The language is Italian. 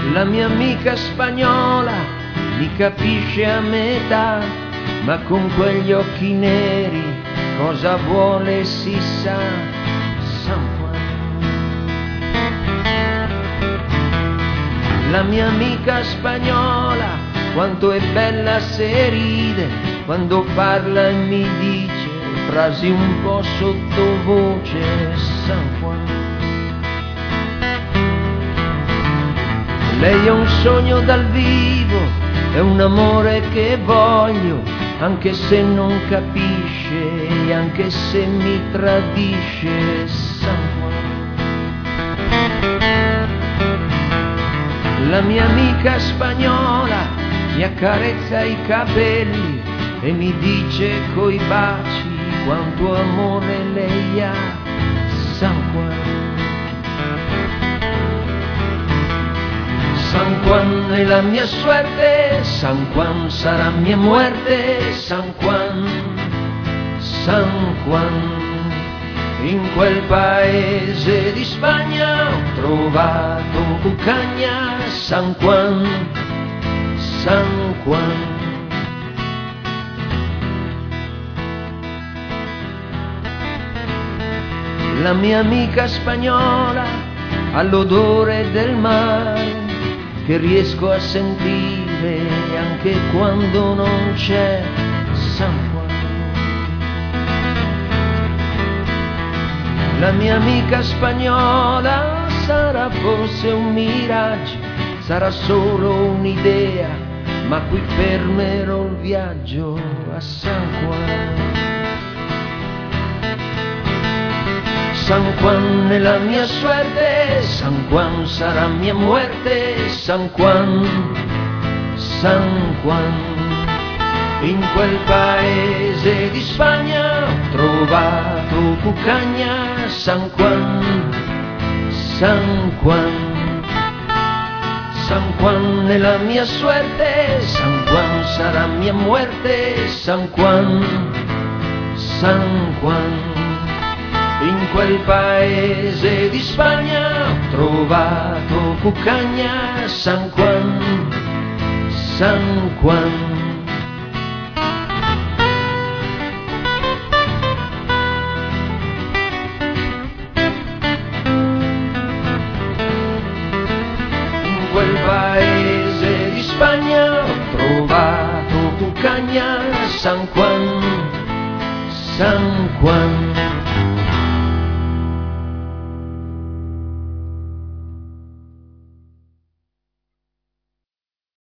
La mia amica spagnola mi capisce a metà, ma con quegli occhi neri cosa vuole si sa. San Juan. La mia amica spagnola quanto è bella se ride, quando parla e mi dice frasi un po' sottovoce. San Juan. Lei è un sogno dal vivo, è un amore che voglio, anche se non capisce e anche se mi tradisce. San Juan. La mia amica spagnola mi accarezza i capelli e mi dice coi baci quanto amore lei ha. San Juan. San Juan è la mia suerte, San Juan sarà mia muerte. San Juan, San Juan. In quel paese di Spagna ho trovato cuccagna. San Juan, San Juan. La mia amica spagnola ha l'odore del mare che riesco a sentire anche quando non c'è. San Juan. La mia amica spagnola sarà forse un miraggio, sarà solo un'idea, ma qui fermerò il viaggio a San Juan. San Juan è la mia suerte, San Juan sarà mia muerte. San Juan, San Juan. In quel paese di Spagna ho trovato cuccagna. San Juan, San Juan. San Juan è la mia suerte, San Juan sarà mia muerte. San Juan, San Juan. In quel paese di Spagna ho trovato cuccagna. San Juan, San Juan. In quel paese di Spagna ho trovato cuccagna. San Juan, San Juan.